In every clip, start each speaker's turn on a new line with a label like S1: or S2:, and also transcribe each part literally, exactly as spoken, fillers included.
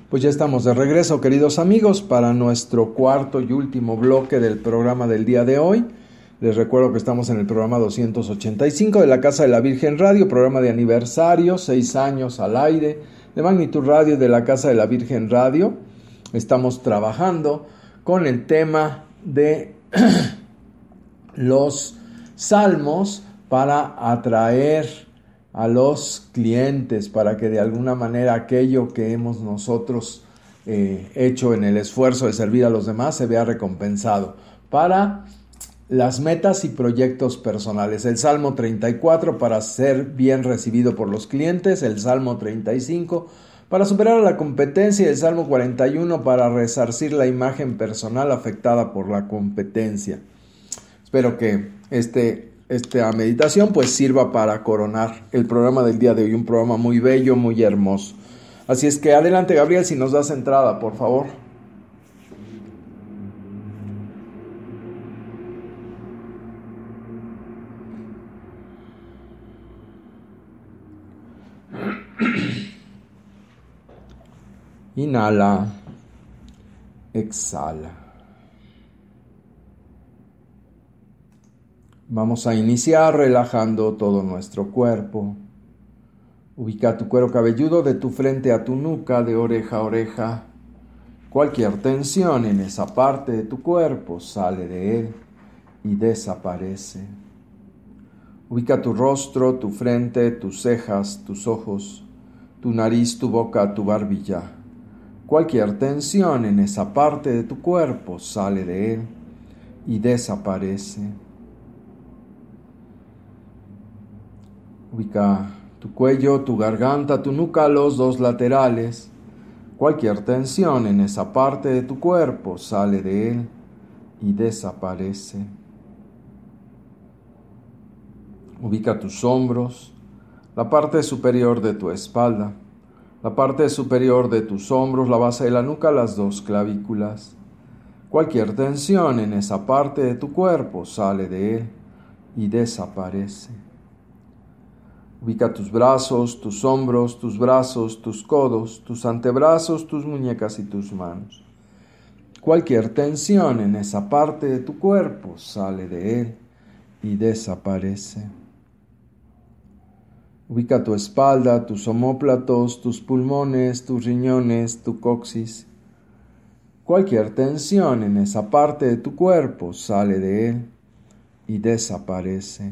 S1: Pues ya estamos de regreso, queridos amigos, para nuestro cuarto y último bloque del programa del día de hoy. Les recuerdo que estamos en el programa doscientos ochenta y cinco de la Casa de la Virgen Radio, programa de aniversario, seis años al aire, de Magnitud Radio de la Casa de la Virgen Radio. Estamos trabajando con el tema de los salmos para atraer a los clientes, para que de alguna manera aquello que hemos nosotros eh, hecho en el esfuerzo de servir a los demás se vea recompensado, para las metas y proyectos personales. El Salmo treinta y cuatro para ser bien recibido por los clientes, el Salmo treinta y cinco para superar a la competencia y el Salmo cuarenta y uno para resarcir la imagen personal afectada por la competencia. Espero que este Esta meditación pues sirva para coronar el programa del día de hoy, un programa muy bello, muy hermoso. Así es que adelante, Gabriel, si nos das entrada, por favor. Inhala, exhala. Vamos a iniciar relajando todo nuestro cuerpo. Ubica tu cuero cabelludo de tu frente a tu nuca, de oreja a oreja. Cualquier tensión en esa parte de tu cuerpo sale de él y desaparece. Ubica tu rostro, tu frente, tus cejas, tus ojos, tu nariz, tu boca, tu barbilla. Cualquier tensión en esa parte de tu cuerpo sale de él y desaparece. Ubica tu cuello, tu garganta, tu nuca, los dos laterales. Cualquier tensión en esa parte de tu cuerpo sale de él y desaparece. Ubica tus hombros, la parte superior de tu espalda, la parte superior de tus hombros, la base de la nuca, las dos clavículas. Cualquier tensión en esa parte de tu cuerpo sale de él y desaparece. Ubica tus brazos, tus hombros, tus brazos, tus codos, tus antebrazos, tus muñecas y tus manos. Cualquier tensión en esa parte de tu cuerpo sale de él y desaparece. Ubica tu espalda, tus omóplatos, tus pulmones, tus riñones, tu coxis. Cualquier tensión en esa parte de tu cuerpo sale de él y desaparece.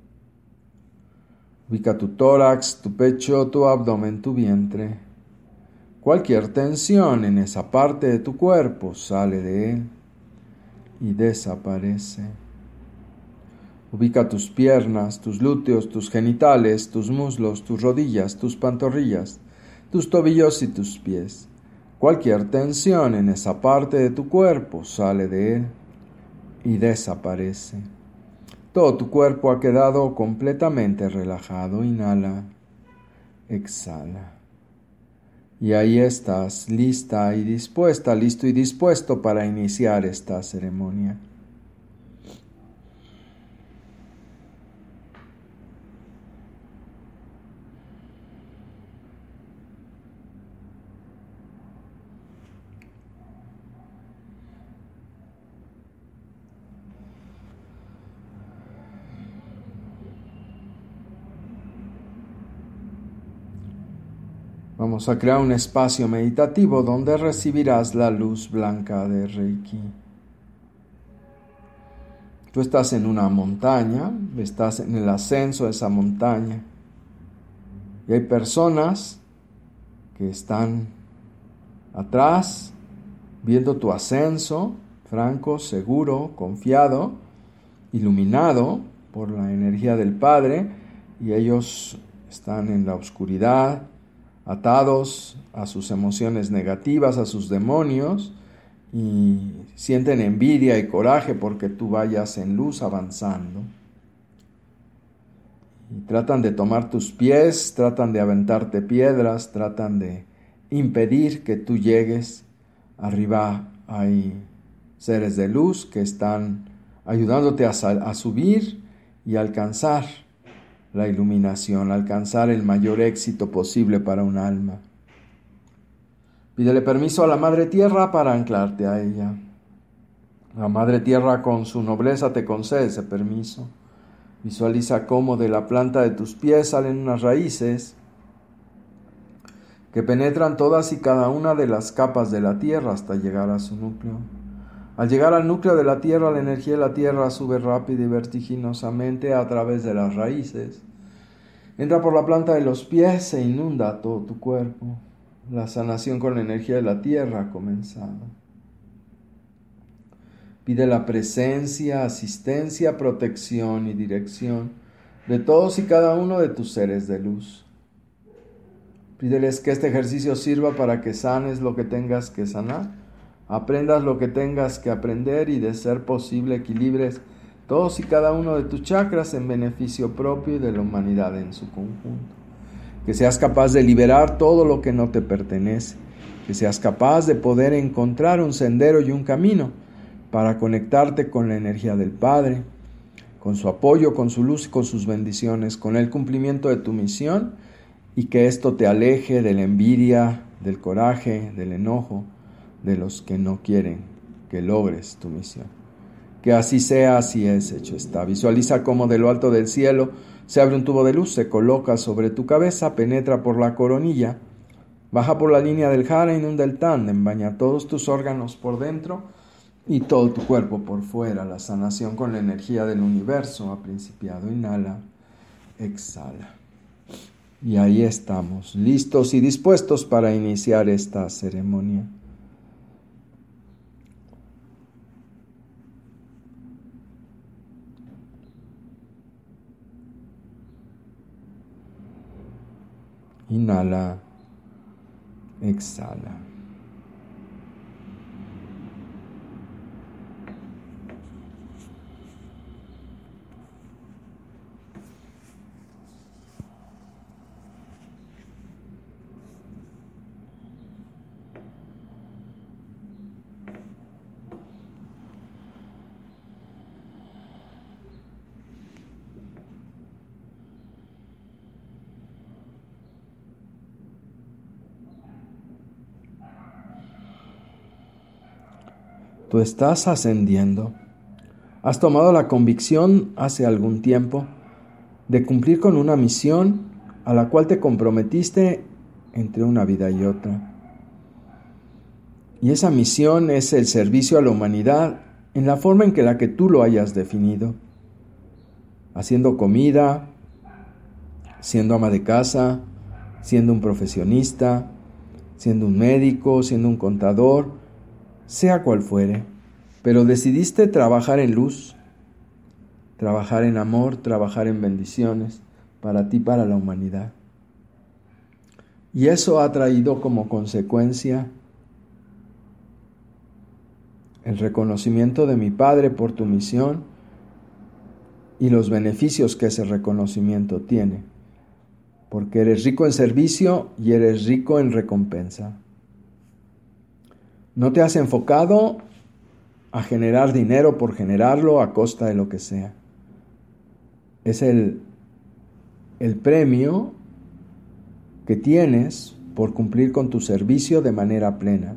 S1: Ubica tu tórax, tu pecho, tu abdomen, tu vientre. Cualquier tensión en esa parte de tu cuerpo sale de él y desaparece. Ubica tus piernas, tus glúteos, tus genitales, tus muslos, tus rodillas, tus pantorrillas, tus tobillos y tus pies. Cualquier tensión en esa parte de tu cuerpo sale de él y desaparece. Todo tu cuerpo ha quedado completamente relajado. Inhala, exhala. Y ahí estás, lista y dispuesta, listo y dispuesto para iniciar esta ceremonia. Vamos a crear un espacio meditativo donde recibirás la luz blanca de Reiki. Tú estás en una montaña, estás en el ascenso de esa montaña. Y hay personas que están atrás, viendo tu ascenso, franco, seguro, confiado, iluminado por la energía del Padre, y ellos están en la oscuridad, atados a sus emociones negativas, a sus demonios, y sienten envidia y coraje porque tú vayas en luz avanzando. Y tratan de tomar tus pies, tratan de aventarte piedras, tratan de impedir que tú llegues. Arriba hay seres de luz que están ayudándote a, a subir y alcanzar la iluminación, alcanzar el mayor éxito posible para un alma. Pídele permiso a la Madre Tierra para anclarte a ella. La Madre Tierra con su nobleza te concede ese permiso. Visualiza cómo de la planta de tus pies salen unas raíces que penetran todas y cada una de las capas de la Tierra hasta llegar a su núcleo. Al llegar al núcleo de la Tierra, la energía de la Tierra sube rápida y vertiginosamente a través de las raíces. Entra por la planta de los pies e inunda todo tu cuerpo. La sanación con la energía de la Tierra ha comenzado. Pide la presencia, asistencia, protección y dirección de todos y cada uno de tus seres de luz. Pídeles que este ejercicio sirva para que sanes lo que tengas que sanar, aprendas lo que tengas que aprender y, de ser posible, equilibres todos y cada uno de tus chakras en beneficio propio y de la humanidad en su conjunto. Que seas capaz de liberar todo lo que no te pertenece, que seas capaz de poder encontrar un sendero y un camino para conectarte con la energía del Padre, con su apoyo, con su luz y con sus bendiciones, con el cumplimiento de tu misión, y que esto te aleje de la envidia, del coraje, del enojo, de los que no quieren que logres tu misión. Que así sea, así es, hecho está. Visualiza cómo de lo alto del cielo se abre un tubo de luz, se coloca sobre tu cabeza, penetra por la coronilla, baja por la línea del jara, inunda el tándem, baña todos tus órganos por dentro y todo tu cuerpo por fuera. La sanación con la energía del universo ha principiado. Inhala, exhala. Y ahí estamos, listos y dispuestos para iniciar esta ceremonia. Inhala, exhala. Tú estás ascendiendo. Has tomado la convicción hace algún tiempo de cumplir con una misión a la cual te comprometiste entre una vida y otra. Y esa misión es el servicio a la humanidad en la forma en que la que tú lo hayas definido. Haciendo comida, siendo ama de casa, siendo un profesionista, siendo un médico, siendo un contador, sea cual fuere, pero decidiste trabajar en luz, trabajar en amor, trabajar en bendiciones para ti y para la humanidad. Y eso ha traído como consecuencia el reconocimiento de mi Padre por tu misión y los beneficios que ese reconocimiento tiene, porque eres rico en servicio y eres rico en recompensa. No te has enfocado a generar dinero por generarlo a costa de lo que sea. Es el, el premio que tienes por cumplir con tu servicio de manera plena.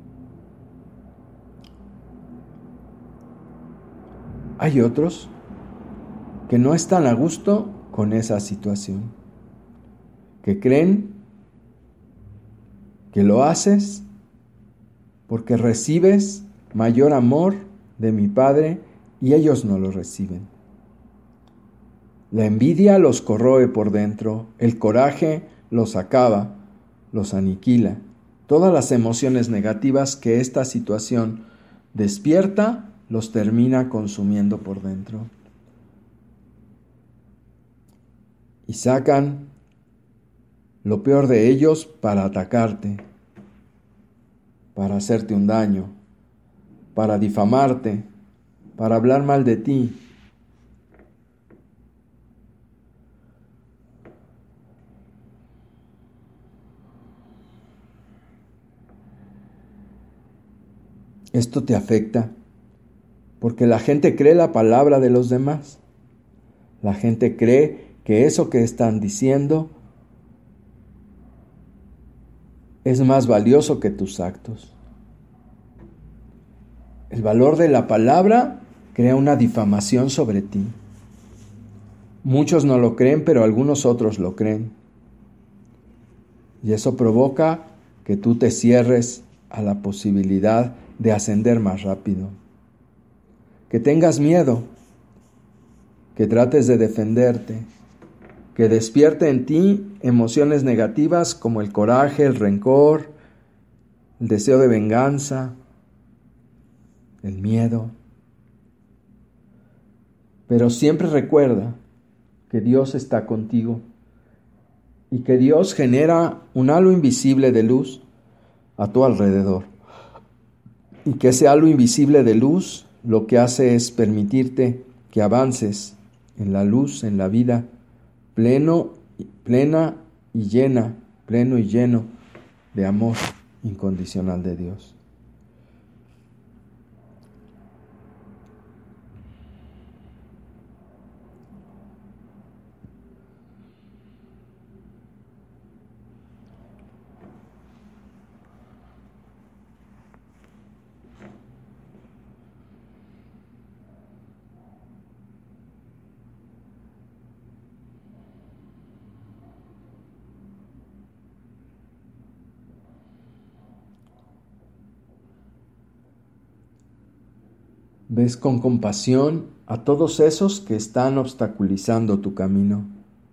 S1: Hay otros que no están a gusto con esa situación, que creen que lo haces porque recibes mayor amor de mi Padre y ellos no lo reciben. La envidia los corroe por dentro, el coraje los acaba, los aniquila. Todas las emociones negativas que esta situación despierta los termina consumiendo por dentro. Y sacan lo peor de ellos para atacarte, para hacerte un daño, para difamarte, para hablar mal de ti. Esto te afecta porque la gente cree la palabra de los demás. La gente cree que eso que están diciendo es más valioso que tus actos. El valor de la palabra crea una difamación sobre ti. Muchos no lo creen, pero algunos otros lo creen. Y eso provoca que tú te cierres a la posibilidad de ascender más rápido. Que tengas miedo, que trates de defenderte, que despierte en ti emociones negativas como el coraje, el rencor, el deseo de venganza, el miedo. Pero siempre recuerda que Dios está contigo y que Dios genera un halo invisible de luz a tu alrededor. Y que ese halo invisible de luz lo que hace es permitirte que avances en la luz, en la vida, pleno, plena y llena, pleno y lleno de amor incondicional de Dios. Ves con compasión a todos esos que están obstaculizando tu camino.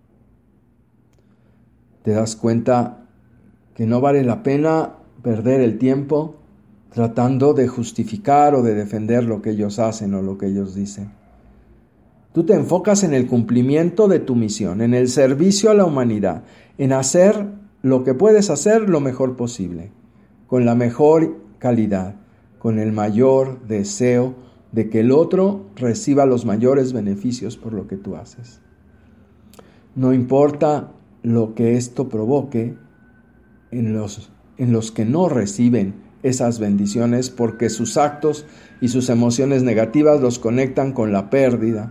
S1: Te das cuenta que no vale la pena perder el tiempo tratando de justificar o de defender lo que ellos hacen o lo que ellos dicen. Tú te enfocas en el cumplimiento de tu misión, en el servicio a la humanidad, en hacer lo que puedes hacer lo mejor posible, con la mejor calidad, con el mayor deseo de que el otro reciba los mayores beneficios por lo que tú haces. No importa lo que esto provoque en los, en los que no reciben esas bendiciones, porque sus actos y sus emociones negativas los conectan con la pérdida.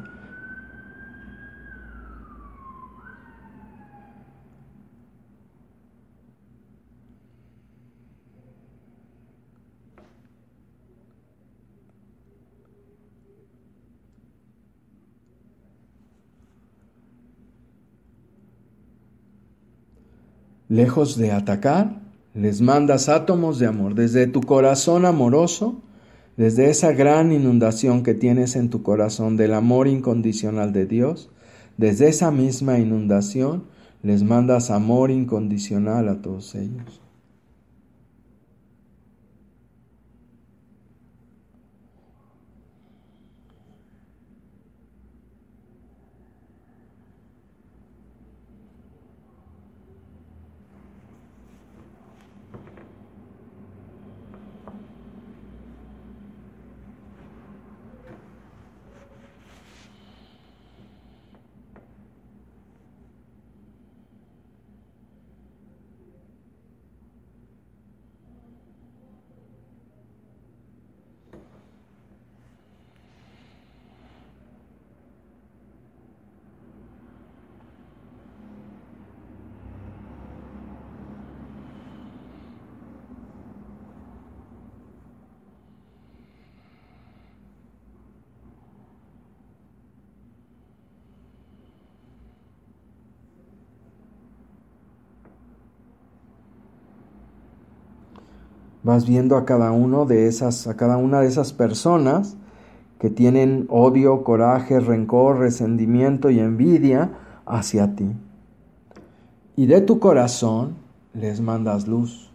S1: Lejos de atacar, les mandas átomos de amor desde tu corazón amoroso, desde esa gran inundación que tienes en tu corazón del amor incondicional de Dios. Desde esa misma inundación les mandas amor incondicional a todos ellos. Vas viendo a cada uno de esas, a cada una de esas personas que tienen odio, coraje, rencor, resentimiento y envidia hacia ti. Y de tu corazón les mandas luz.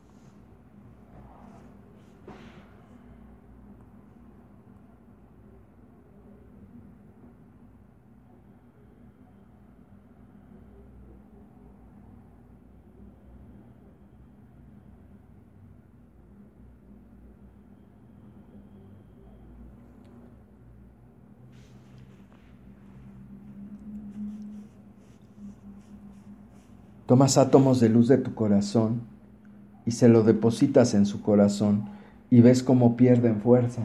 S1: Tomas átomos de luz de tu corazón y se lo depositas en su corazón y ves cómo pierden fuerza.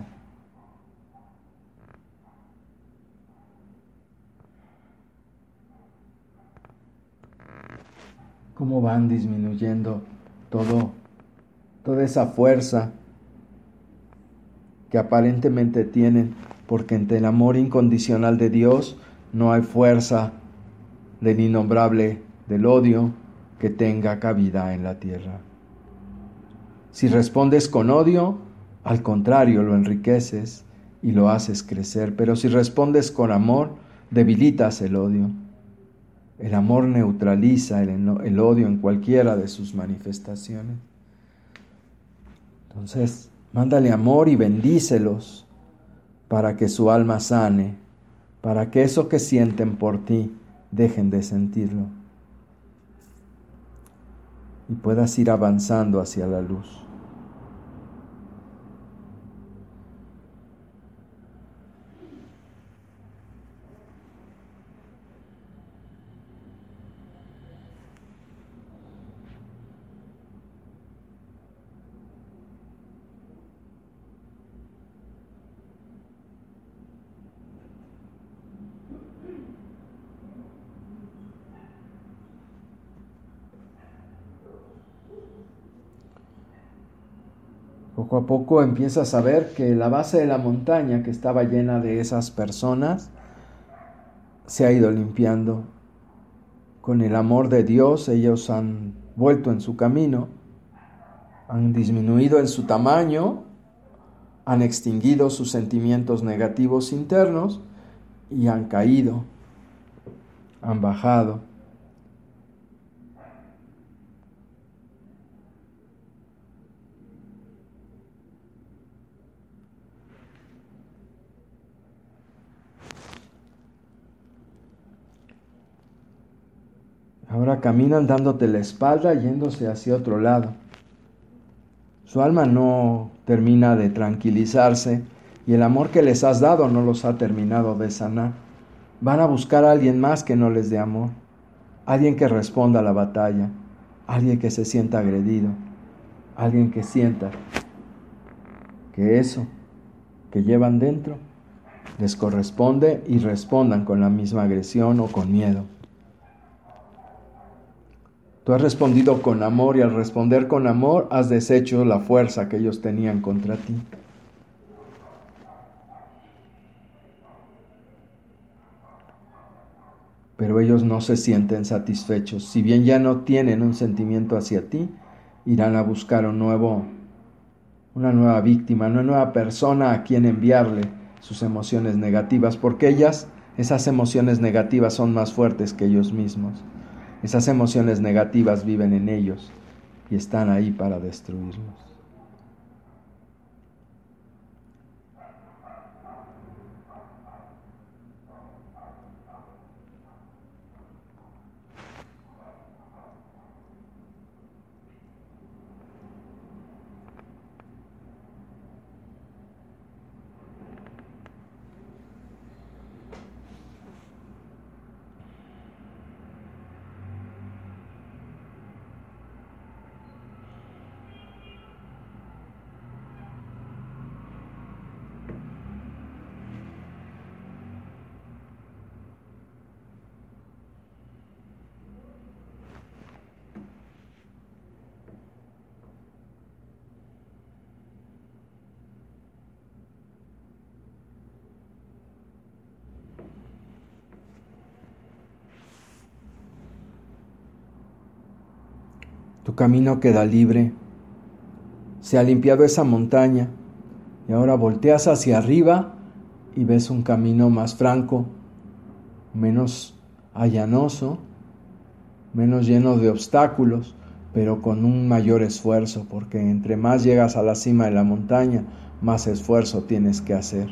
S1: Cómo van disminuyendo todo, toda esa fuerza que aparentemente tienen, porque ante el amor incondicional de Dios no hay fuerza del innombrable del odio que tenga cabida en la tierra. Si respondes con odio, al contrario, lo enriqueces y lo haces crecer, pero si respondes con amor, debilitas el odio. El amor neutraliza el, el odio en cualquiera de sus manifestaciones. Entonces, mándale amor y bendícelos para que su alma sane, para que eso que sienten por ti dejen de sentirlo y puedas ir avanzando hacia la luz. Poco a poco empiezas a ver que la base de la montaña, que estaba llena de esas personas, se ha ido limpiando. Con el amor de Dios ellos han vuelto en su camino, han disminuido en su tamaño, han extinguido sus sentimientos negativos internos y han caído, han bajado. Ahora caminan dándote la espalda, yéndose hacia otro lado. Su alma no termina de tranquilizarse y el amor que les has dado no los ha terminado de sanar. Van a buscar a alguien más que no les dé amor, alguien que responda a la batalla, alguien que se sienta agredido, alguien que sienta que eso que llevan dentro les corresponde y respondan con la misma agresión o con miedo. Tú has respondido con amor y al responder con amor has deshecho la fuerza que ellos tenían contra ti. Pero ellos no se sienten satisfechos. Si bien ya no tienen un sentimiento hacia ti, irán a buscar un nuevo, una nueva víctima, una nueva persona a quien enviarle sus emociones negativas, porque ellas, esas emociones negativas son más fuertes que ellos mismos. Esas emociones negativas viven en ellos y están ahí para destruirlos. Tu camino queda libre. Se ha limpiado esa montaña y ahora volteas hacia arriba y ves un camino más franco, menos allanoso, menos lleno de obstáculos, pero con un mayor esfuerzo, porque entre más llegas a la cima de la montaña, más esfuerzo tienes que hacer.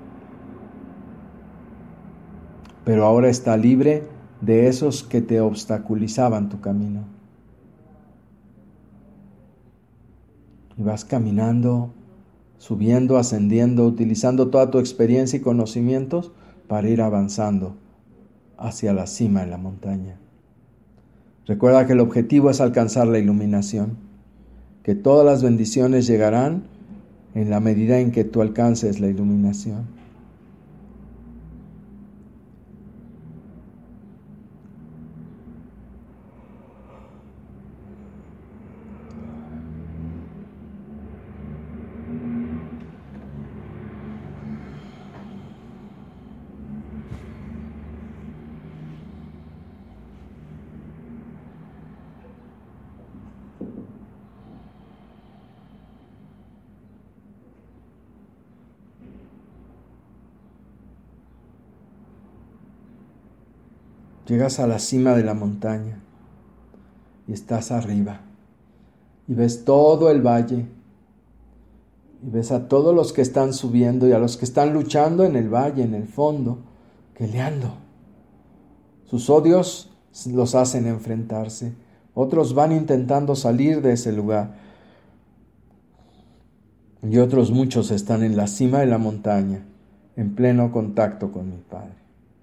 S1: Pero ahora está libre de esos que te obstaculizaban tu camino. Y vas caminando, subiendo, ascendiendo, utilizando toda tu experiencia y conocimientos para ir avanzando hacia la cima de la montaña. Recuerda que el objetivo es alcanzar la iluminación, que todas las bendiciones llegarán en la medida en que tú alcances la iluminación. Llegas a la cima de la montaña y estás arriba y ves todo el valle y ves a todos los que están subiendo y a los que están luchando en el valle, en el fondo, peleando. Sus odios los hacen enfrentarse. Otros van intentando salir de ese lugar. Y otros muchos están en la cima de la montaña, en pleno contacto con mi Padre.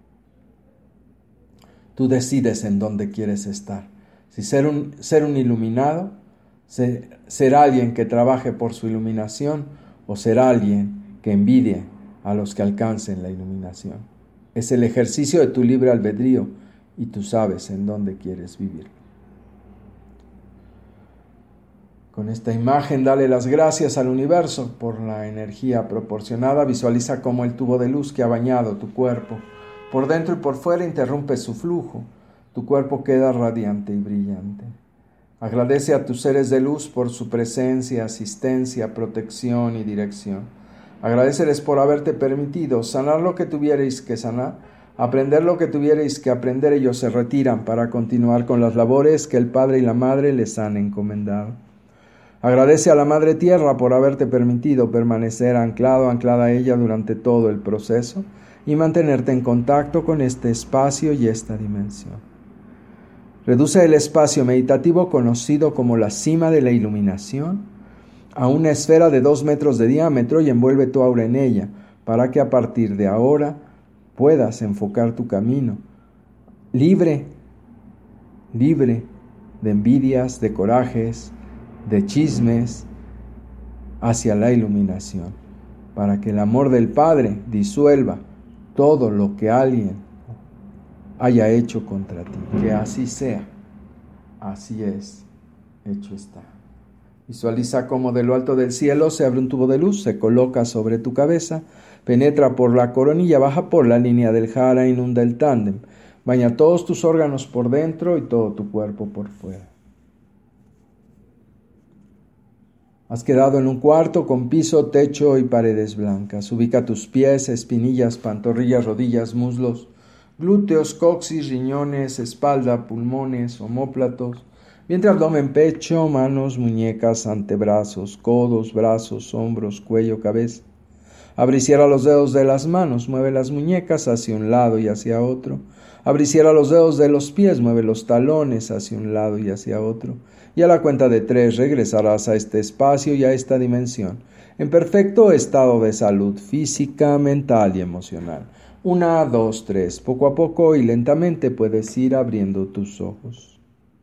S1: Tú decides en dónde quieres estar. Si ser un, ser un iluminado, ser, ser alguien que trabaje por su iluminación, o ser alguien que envidie a los que alcancen la iluminación. Es el ejercicio de tu libre albedrío y tú sabes en dónde quieres vivir. Con esta imagen, dale las gracias al universo por la energía proporcionada. Visualiza cómo el tubo de luz que ha bañado tu cuerpo, por dentro y por fuera, interrumpe su flujo. Tu cuerpo queda radiante y brillante. Agradece a tus seres de luz por su presencia, asistencia, protección y dirección. Agradeceles por haberte permitido sanar lo que tuvierais que sanar, aprender lo que tuvierais que aprender. Ellos se retiran para continuar con las labores que el Padre y la Madre les han encomendado. Agradece a la Madre Tierra por haberte permitido permanecer anclado, anclada a ella durante todo el proceso y mantenerte en contacto con este espacio y esta dimensión. Reduce el espacio meditativo conocido como la cima de la iluminación a una esfera de dos metros de diámetro y envuelve tu aura en ella para que a partir de ahora puedas enfocar tu camino libre, libre de envidias, de corajes, de chismes, hacia la iluminación, para que el amor del Padre disuelva todo lo que alguien haya hecho contra ti. Que así sea. Así es. Hecho está. Visualiza cómo de lo alto del cielo se abre un tubo de luz, se coloca sobre tu cabeza, penetra por la coronilla, baja por la línea del jara, inunda el tándem, baña todos tus órganos por dentro y todo tu cuerpo por fuera. Has quedado en un cuarto con piso, techo y paredes blancas. Ubica tus pies, espinillas, pantorrillas, rodillas, muslos, glúteos, coxis, riñones, espalda, pulmones, omóplatos, vientre, abdomen, pecho, manos, muñecas, antebrazos, codos, brazos, hombros, cuello, cabeza. Abre y cierra los dedos de las manos, mueve las muñecas hacia un lado y hacia otro. Abre y cierra los dedos de los pies, mueve los talones hacia un lado y hacia otro. Y a la cuenta de tres regresarás a este espacio y a esta dimensión, en perfecto estado de salud física, mental y emocional. Una, dos, tres. Poco a poco y lentamente puedes ir abriendo tus ojos.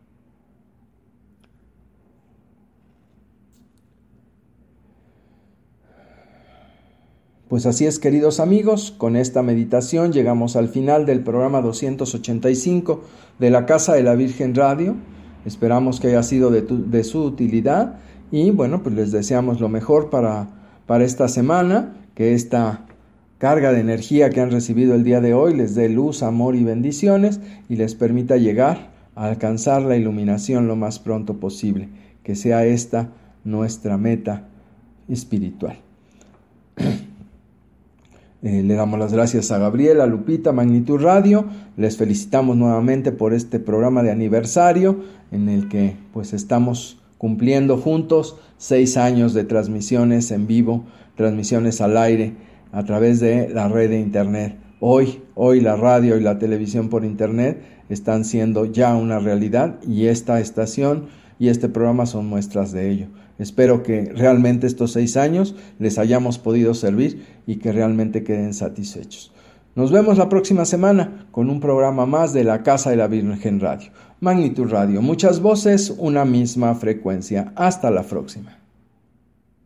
S1: Pues así es, queridos amigos, con esta meditación llegamos al final del programa doscientos ochenta y cinco de la Casa de la Virgen Radio. Esperamos que haya sido de, tu, de su utilidad y bueno, pues les deseamos lo mejor para, para esta semana, que esta carga de energía que han recibido el día de hoy les dé luz, amor y bendiciones y les permita llegar a alcanzar la iluminación lo más pronto posible, que sea esta nuestra meta espiritual. Eh, le damos las gracias a Gabriel, a Lupita, Magnitud Radio. Les felicitamos nuevamente por este programa de aniversario en el que pues estamos cumpliendo juntos seis años de transmisiones en vivo, transmisiones al aire a través de la red de internet. Hoy, hoy la radio y la televisión por internet están siendo ya una realidad y esta estación y este programa son muestras de ello. Espero que realmente estos seis años les hayamos podido servir y que realmente queden satisfechos. Nos vemos la próxima semana con un programa más de la Casa de la Virgen Radio. Magnitud Radio, muchas voces, una misma frecuencia. Hasta la próxima.